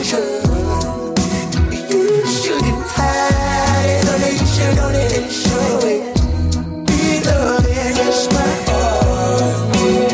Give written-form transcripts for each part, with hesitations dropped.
You shouldn't hide it, only you should own it and show it. Be the man, yes, my heart.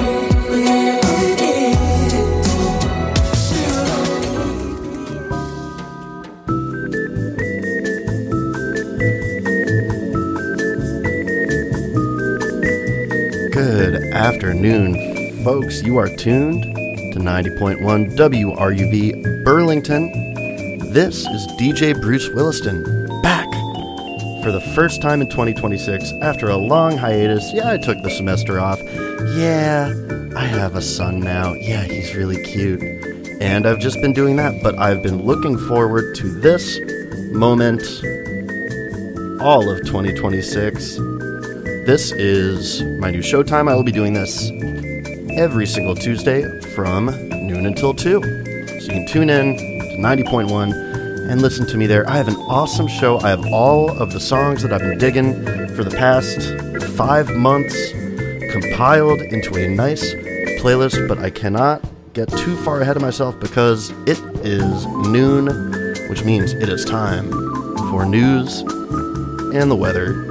Good afternoon, folks. You are tuned to 90.1 WRUV Burlington. This is DJ Bruce Williston, back for the first time in 2026 after a long hiatus. Yeah, I took the semester off. Yeah, I have a son now. Yeah, he's really cute. And I've just been doing that, but I've been looking forward to this moment all of 2026. This is my new showtime. I will be doing this every single Tuesday from noon until 2. So you can tune in to 90.1 and listen to me there. I have an awesome show. I have all of the songs that I've been digging for the past 5 months compiled into a nice playlist, but I cannot get too far ahead of myself because it is noon, which means it is time for news and the weather.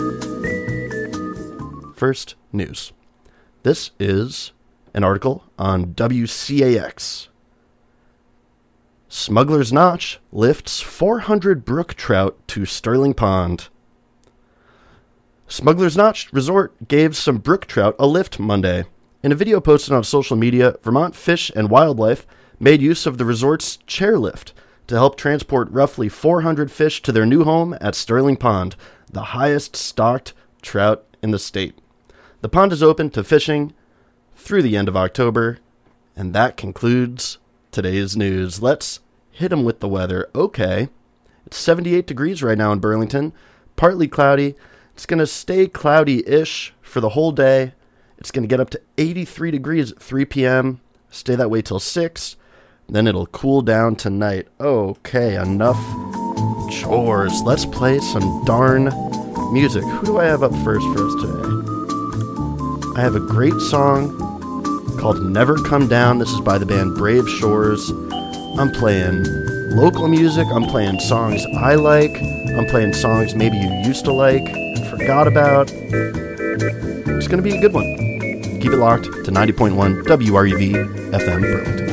First, news. This is an article on WCAX. Smuggler's Notch lifts 400 brook trout to Sterling Pond. Smuggler's Notch Resort gave some brook trout a lift Monday. In a video posted on social media, Vermont Fish and Wildlife made use of the resort's chairlift to help transport roughly 400 fish to their new home at Sterling Pond, the highest stocked trout in the state. The pond is open to fishing through the end of October, and that concludes today's news. Let's hit them with the weather. Okay, it's 78 degrees right now in Burlington, partly cloudy. It's going to stay cloudy-ish for the whole day. It's going to get up to 83 degrees at 3 p.m., stay that way till 6, then it'll cool down tonight. Okay, enough chores. Let's play some darn music. Who do I have up first for us today? I have a great song called Never Come Down. This is by the band Brave Shores. I'm playing local music. I'm playing songs I like. I'm playing songs maybe you used to like and forgot about. It's going to be a good one. Keep it locked to 90.1 WRUV FM Burlington.